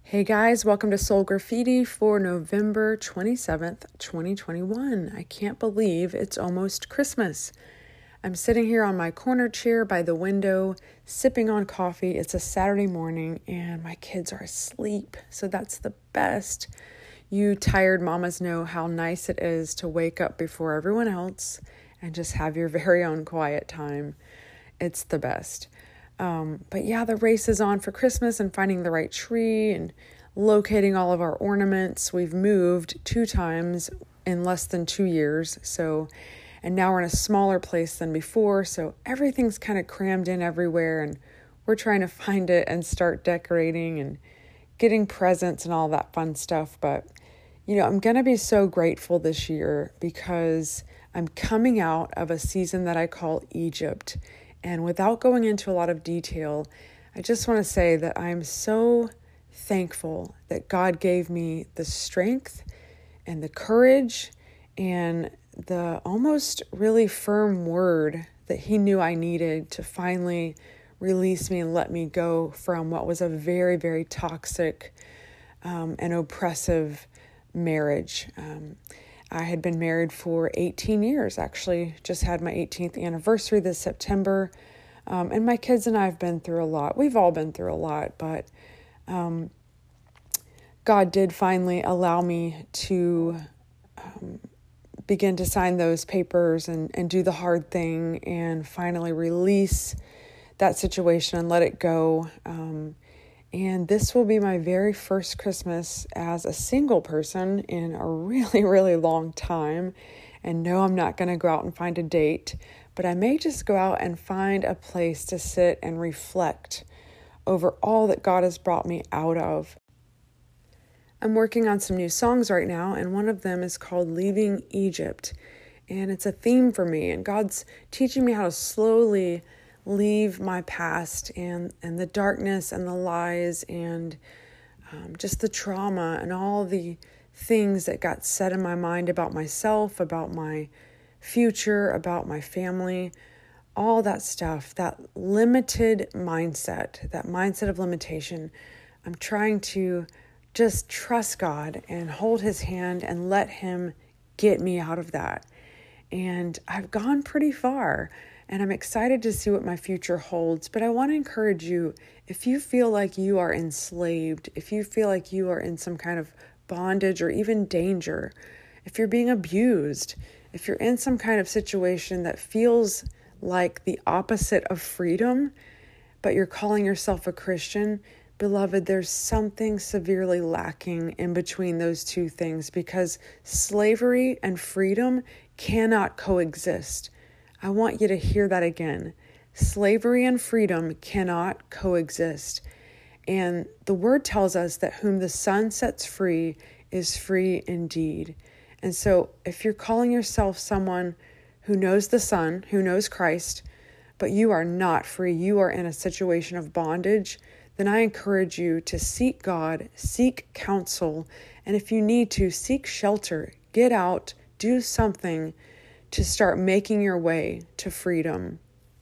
Hey guys, welcome to Soul Graffiti for November 27th, 2021. I can't believe it's almost Christmas. I'm sitting here on my corner chair by the window, sipping on coffee. It's a Saturday morning and my kids are asleep, so that's the best. You tired mamas know how nice it is to wake up before everyone else and just have your very own quiet time. It's the best. But yeah, the race is on for Christmas and finding the right tree and locating all of our ornaments. We've moved 2 times in less than 2 years. And now we're in a smaller place than before. So everything's kind of crammed in everywhere and we're trying to find it and start decorating and getting presents and all that fun stuff. But, I'm going to be so grateful this year because I'm coming out of a season that I call Egypt. And without going into a lot of detail, I just want to say that I'm so thankful that God gave me the strength and the courage and the almost really firm word that He knew I needed to finally release me and let me go from what was a very, very toxic and oppressive marriage. I had been married for 18 years, actually. Just had my 18th anniversary this September. And my kids and I have been through a lot. We've all been through a lot, but God did finally allow me to begin to sign those papers and do the hard thing and finally release that situation and let it go. And this will be my very first Christmas as a single person in a really, really long time. And no, I'm not going to go out and find a date, but I may just go out and find a place to sit and reflect over all that God has brought me out of. I'm working on some new songs right now, and one of them is called Leaving Egypt. And it's a theme for me, and God's teaching me how to slowly leave my past and the darkness and the lies and just the trauma and all the things that got set in my mind about myself, about my future, about my family, all that stuff, that limited mindset, that mindset of limitation. I'm trying to just trust God and hold His hand and let Him get me out of that. And I've gone pretty far. And I'm excited to see what my future holds. But I want to encourage you, if you feel like you are enslaved, if you feel like you are in some kind of bondage or even danger, if you're being abused, if you're in some kind of situation that feels like the opposite of freedom, but you're calling yourself a Christian, beloved, there's something severely lacking in between those two things because slavery and freedom cannot coexist. I want you to hear that again. Slavery and freedom cannot coexist. And the word tells us that whom the Son sets free is free indeed. And so if you're calling yourself someone who knows the Son, who knows Christ, but you are not free, you are in a situation of bondage, then I encourage you to seek God, seek counsel, and if you need to, seek shelter, get out, do something to start making your way to freedom.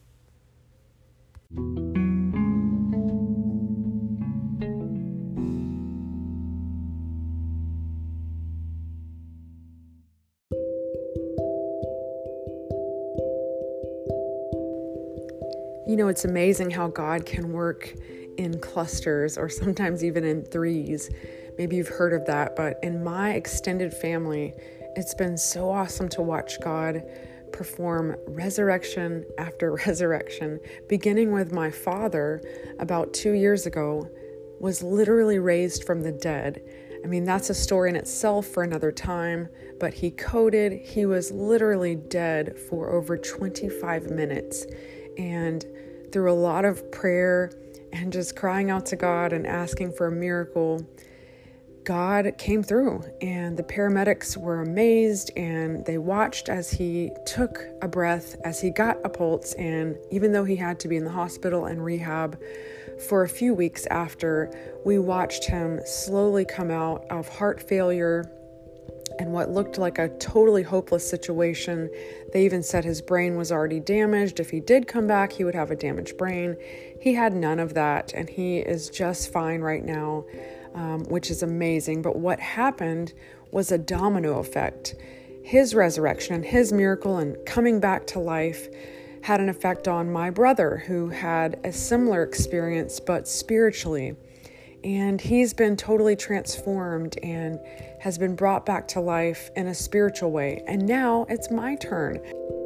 It's amazing how God can work in clusters or sometimes even in threes. Maybe you've heard of that, but in my extended family, it's been so awesome to watch God perform resurrection after resurrection, beginning with my father about 2 years ago, was literally raised from the dead. I mean, that's a story in itself for another time, but he was literally dead for over 25 minutes. And through a lot of prayer and just crying out to God and asking for a miracle, God came through, and the paramedics were amazed, and they watched as he took a breath, as he got a pulse, and even though he had to be in the hospital and rehab for a few weeks after, we watched him slowly come out of heart failure and what looked like a totally hopeless situation. They even said his brain was already damaged. If he did come back, he would have a damaged brain. He had none of that, and he is just fine right now. which is amazing. But what happened was a domino effect. His resurrection and his miracle and coming back to life had an effect on my brother, who had a similar experience, but spiritually. And he's been totally transformed and has been brought back to life in a spiritual way. And now it's my turn.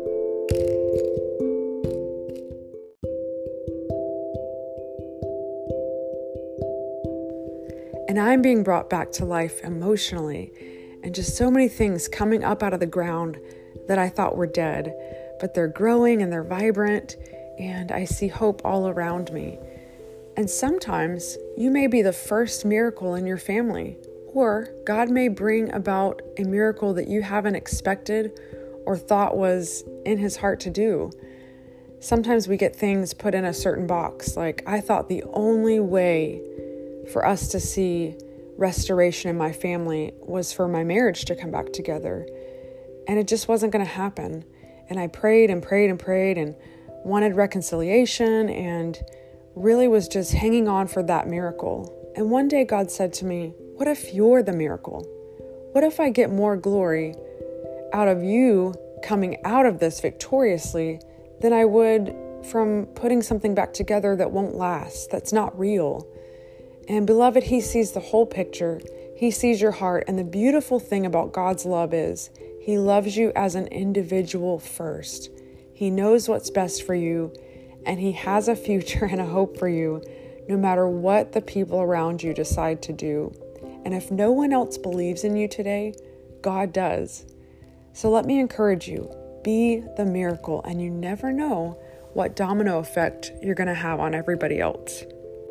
And I'm being brought back to life emotionally, and just so many things coming up out of the ground that I thought were dead, but they're growing and they're vibrant, and I see hope all around me. And sometimes you may be the first miracle in your family, or God may bring about a miracle that you haven't expected or thought was in his heart to do. Sometimes we get things put in a certain box, like I thought the only way for us to see restoration in my family was for my marriage to come back together. And it just wasn't going to happen. And I prayed and prayed and prayed and wanted reconciliation and really was just hanging on for that miracle. And one day God said to me, what if you're the miracle? What if I get more glory out of you coming out of this victoriously than I would from putting something back together that won't last, that's not real? And beloved, he sees the whole picture. He sees your heart. And the beautiful thing about God's love is he loves you as an individual first. He knows what's best for you, and he has a future and a hope for you, no matter what the people around you decide to do. And if no one else believes in you today, God does. So let me encourage you, be the miracle, and you never know what domino effect you're going to have on everybody else.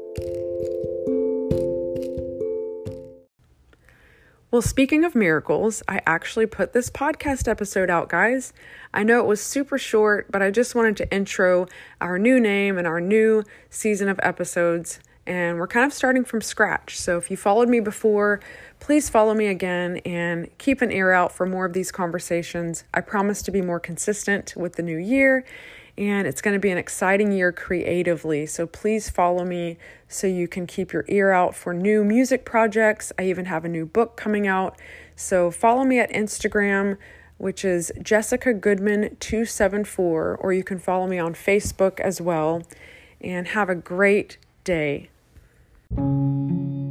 Well, speaking of miracles, I actually put this podcast episode out, guys. I know it was super short, but I just wanted to intro our new name and our new season of episodes, and we're kind of starting from scratch. So if you followed me before, please follow me again and keep an ear out for more of these conversations. I promise to be more consistent with the new year, and it's going to be an exciting year creatively. So please follow me so you can keep your ear out for new music projects. I even have a new book coming out. So follow me at Instagram, which is Jessica Goodman 274, or you can follow me on Facebook as well. And have a great day.